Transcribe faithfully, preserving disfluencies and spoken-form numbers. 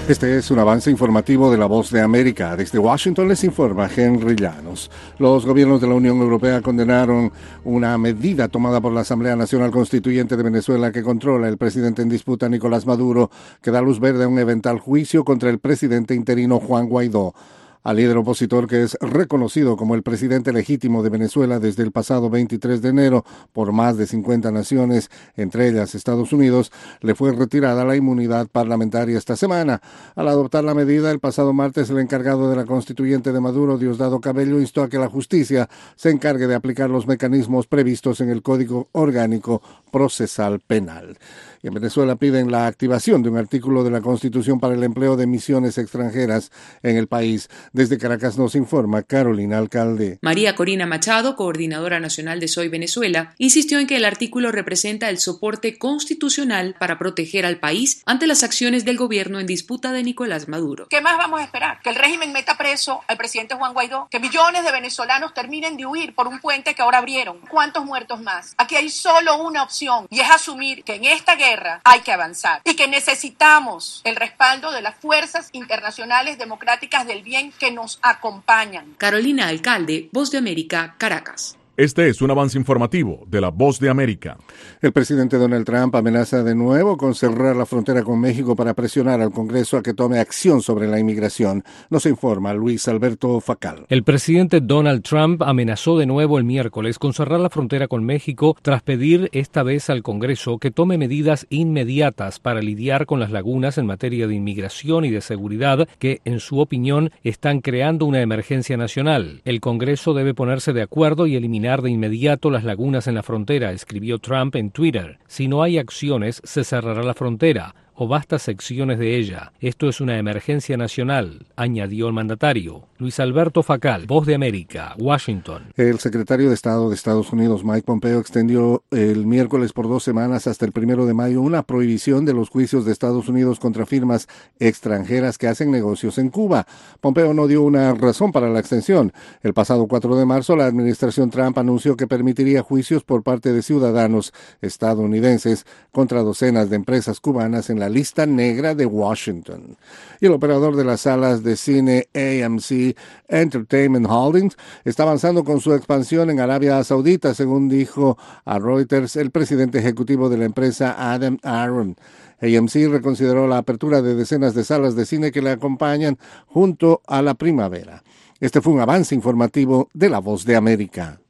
Este es un avance informativo de La Voz de América. Desde Washington les informa Henry Llanos. Los gobiernos de la Unión Europea condenaron una medida tomada por la Asamblea Nacional Constituyente de Venezuela que controla el presidente en disputa Nicolás Maduro, que da luz verde a un eventual juicio contra el presidente interino Juan Guaidó. Al líder opositor, que es reconocido como el presidente legítimo de Venezuela desde el pasado veintitrés de enero por más de cincuenta naciones, entre ellas Estados Unidos, le fue retirada la inmunidad parlamentaria esta semana. Al adoptar la medida el pasado martes, el encargado de la constituyente de Maduro, Diosdado Cabello, instó a que la justicia se encargue de aplicar los mecanismos previstos en el Código Orgánico Procesal Penal. Y en Venezuela piden la activación de un artículo de la Constitución para el empleo de misiones extranjeras en el país. Desde Caracas nos informa Carolina Alcalde. María Corina Machado, coordinadora nacional de Soy Venezuela, insistió en que el artículo representa el soporte constitucional para proteger al país ante las acciones del gobierno en disputa de Nicolás Maduro. ¿Qué más vamos a esperar? ¿Que el régimen meta preso al presidente Juan Guaidó? ¿Que millones de venezolanos terminen de huir por un puente que ahora abrieron? ¿Cuántos muertos más? Aquí hay solo una opción y es asumir que en esta guerra hay que avanzar y que necesitamos el respaldo de las fuerzas internacionales democráticas del bien que nos acompañan. Carolina Alcalde, Voz de América, Caracas. Este es un avance informativo de La Voz de América. El presidente Donald Trump amenaza de nuevo con cerrar la frontera con México para presionar al Congreso a que tome acción sobre la inmigración. Nos informa Luis Alberto Facal. El presidente Donald Trump amenazó de nuevo el miércoles con cerrar la frontera con México tras pedir esta vez al Congreso que tome medidas inmediatas para lidiar con las lagunas en materia de inmigración y de seguridad que, en su opinión, están creando una emergencia nacional. El Congreso debe ponerse de acuerdo y eliminar de inmediato las lagunas en la frontera, escribió Trump en Twitter. Si no hay acciones, se cerrará la frontera o vastas secciones de ella. Esto es una emergencia nacional, añadió el mandatario. Luis Alberto Facal, Voz de América, Washington. El secretario de Estado de Estados Unidos, Mike Pompeo, extendió el miércoles por dos semanas hasta el primero de mayo una prohibición de los juicios de Estados Unidos contra firmas extranjeras que hacen negocios en Cuba. Pompeo no dio una razón para la extensión. El pasado cuatro de marzo, la administración Trump anunció que permitiría juicios por parte de ciudadanos estadounidenses contra docenas de empresas cubanas en la lista negra de Washington. Y el operador de las salas de cine A M C Entertainment Holdings está avanzando con su expansión en Arabia Saudita, según dijo a Reuters el presidente ejecutivo de la empresa, Adam Aron. A M C reconsideró la apertura de decenas de salas de cine que le acompañan junto a la primavera. Este fue un avance informativo de La Voz de América.